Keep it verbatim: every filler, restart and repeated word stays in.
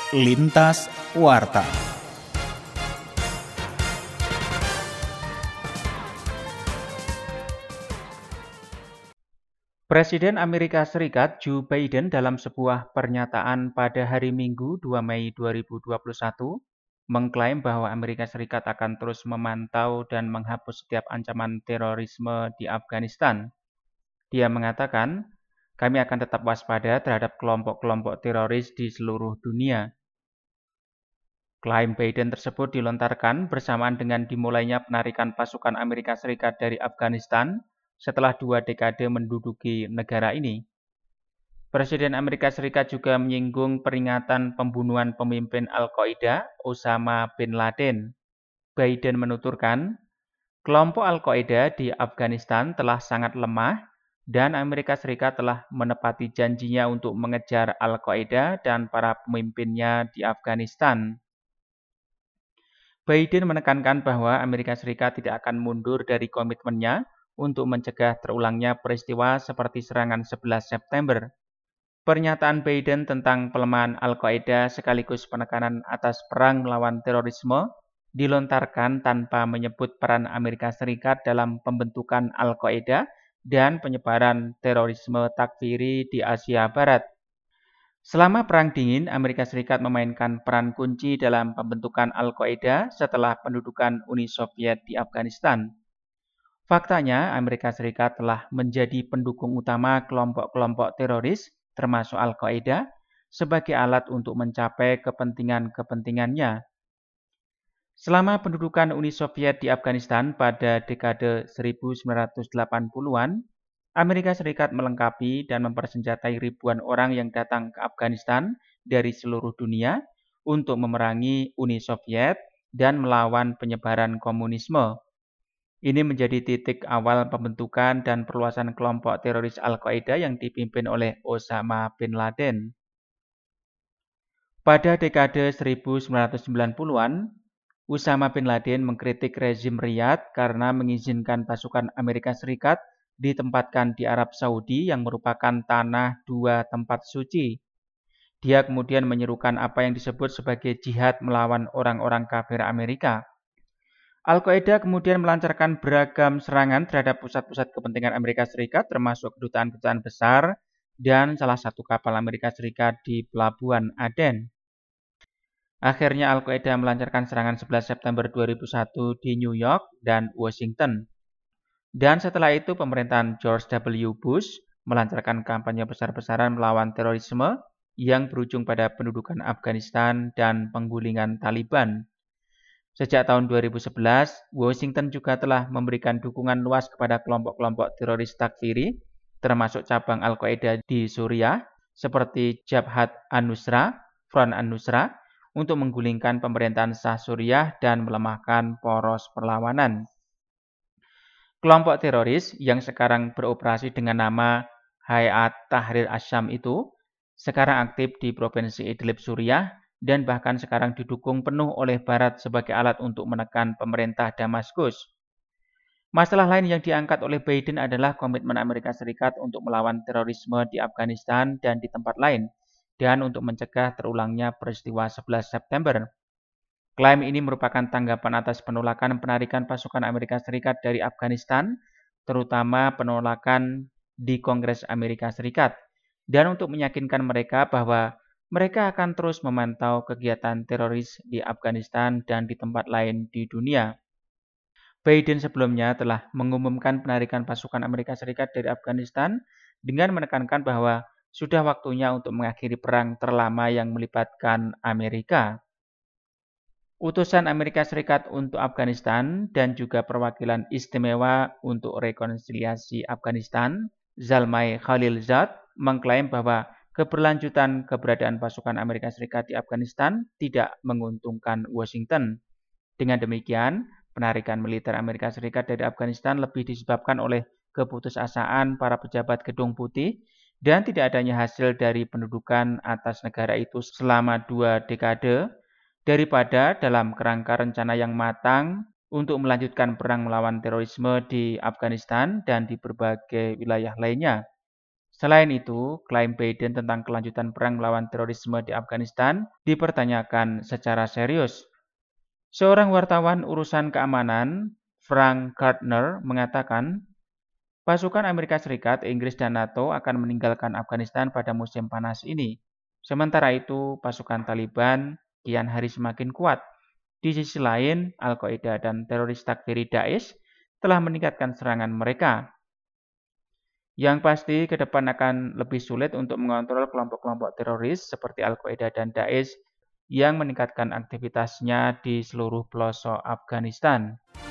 Lintas Warta. Presiden Amerika Serikat Joe Biden dalam sebuah pernyataan pada hari Minggu dua Mei dua ribu dua puluh satu mengklaim bahwa Amerika Serikat akan terus memantau dan menghapus setiap ancaman terorisme di Afghanistan. Dia mengatakan, kami akan tetap waspada terhadap kelompok-kelompok teroris di seluruh dunia. Klaim Biden tersebut dilontarkan bersamaan dengan dimulainya penarikan pasukan Amerika Serikat dari Afghanistan setelah dua dekade menduduki negara ini. Presiden Amerika Serikat juga menyinggung peringatan pembunuhan pemimpin Al-Qaeda, Osama bin Laden. Biden menuturkan, kelompok Al-Qaeda di Afghanistan telah sangat lemah dan Amerika Serikat telah menepati janjinya untuk mengejar Al-Qaeda dan para pemimpinnya di Afghanistan. Biden menekankan bahwa Amerika Serikat tidak akan mundur dari komitmennya untuk mencegah terulangnya peristiwa seperti serangan sebelas September. Pernyataan Biden tentang pelemahan Al-Qaeda sekaligus penekanan atas perang melawan terorisme dilontarkan tanpa menyebut peran Amerika Serikat dalam pembentukan Al-Qaeda dan penyebaran terorisme takfiri di Asia Barat. Selama Perang Dingin, Amerika Serikat memainkan peran kunci dalam pembentukan Al-Qaeda setelah pendudukan Uni Soviet di Afghanistan. Faktanya, Amerika Serikat telah menjadi pendukung utama kelompok-kelompok teroris, termasuk Al-Qaeda, sebagai alat untuk mencapai kepentingan-kepentingannya. Selama pendudukan Uni Soviet di Afghanistan pada dekade seribu sembilan ratus delapan puluhan, Amerika Serikat melengkapi dan mempersenjatai ribuan orang yang datang ke Afghanistan dari seluruh dunia untuk memerangi Uni Soviet dan melawan penyebaran komunisme. Ini menjadi titik awal pembentukan dan perluasan kelompok teroris Al-Qaeda yang dipimpin oleh Osama bin Laden. Pada dekade seribu sembilan ratus sembilan puluhan, Osama bin Laden mengkritik rezim Riyadh karena mengizinkan pasukan Amerika Serikat ditempatkan di Arab Saudi yang merupakan tanah dua tempat suci. Dia kemudian menyerukan apa yang disebut sebagai jihad melawan orang-orang kafir Amerika. Al-Qaeda kemudian melancarkan beragam serangan terhadap pusat-pusat kepentingan Amerika Serikat termasuk kedutaan-kedutaan besar dan salah satu kapal Amerika Serikat di Pelabuhan Aden. Akhirnya Al-Qaeda melancarkan serangan sebelas September dua ribu satu di New York dan Washington. Dan setelah itu pemerintahan George W. Bush melancarkan kampanye besar-besaran melawan terorisme yang berujung pada pendudukan Afghanistan dan penggulingan Taliban. Sejak tahun dua ribu sebelas, Washington juga telah memberikan dukungan luas kepada kelompok-kelompok teroris takfiri, termasuk cabang Al-Qaeda di Suriah, seperti Jabhat an-Nusra, Front an-Nusra, untuk menggulingkan pemerintahan Shah Suriah dan melemahkan poros perlawanan. Kelompok teroris yang sekarang beroperasi dengan nama Hayat Tahrir Asyam itu sekarang aktif di Provinsi Idlib, Suriah, dan bahkan sekarang didukung penuh oleh Barat sebagai alat untuk menekan pemerintah Damaskus. Masalah lain yang diangkat oleh Biden adalah komitmen Amerika Serikat untuk melawan terorisme di Afghanistan dan di tempat lain, dan untuk mencegah terulangnya peristiwa sebelas September. Klaim ini merupakan tanggapan atas penolakan penarikan pasukan Amerika Serikat dari Afghanistan, terutama penolakan di Kongres Amerika Serikat, dan untuk meyakinkan mereka bahwa mereka akan terus memantau kegiatan teroris di Afghanistan dan di tempat lain di dunia. Biden sebelumnya telah mengumumkan penarikan pasukan Amerika Serikat dari Afghanistan dengan menekankan bahwa sudah waktunya untuk mengakhiri perang terlama yang melibatkan Amerika. Utusan Amerika Serikat untuk Afghanistan dan juga perwakilan istimewa untuk rekonsiliasi Afghanistan, Zalmay Khalilzad, mengklaim bahwa keberlanjutan keberadaan pasukan Amerika Serikat di Afghanistan tidak menguntungkan Washington. Dengan demikian, penarikan militer Amerika Serikat dari Afghanistan lebih disebabkan oleh keputusasaan para pejabat Gedung Putih dan tidak adanya hasil dari pendudukan atas negara itu selama dua dekade daripada dalam kerangka rencana yang matang untuk melanjutkan perang melawan terorisme di Afghanistan dan di berbagai wilayah lainnya. Selain itu, klaim Biden tentang kelanjutan perang melawan terorisme di Afghanistan dipertanyakan secara serius. Seorang wartawan urusan keamanan, Frank Gardner, mengatakan, pasukan Amerika Serikat, Inggris, dan NATO akan meninggalkan Afghanistan pada musim panas ini. Sementara itu, pasukan Taliban kian hari semakin kuat. Di sisi lain, Al-Qaeda dan teroris takfiri Daesh telah meningkatkan serangan mereka. Yang pasti, ke depan akan lebih sulit untuk mengontrol kelompok-kelompok teroris seperti Al-Qaeda dan Daesh yang meningkatkan aktivitasnya di seluruh pelosok Afghanistan.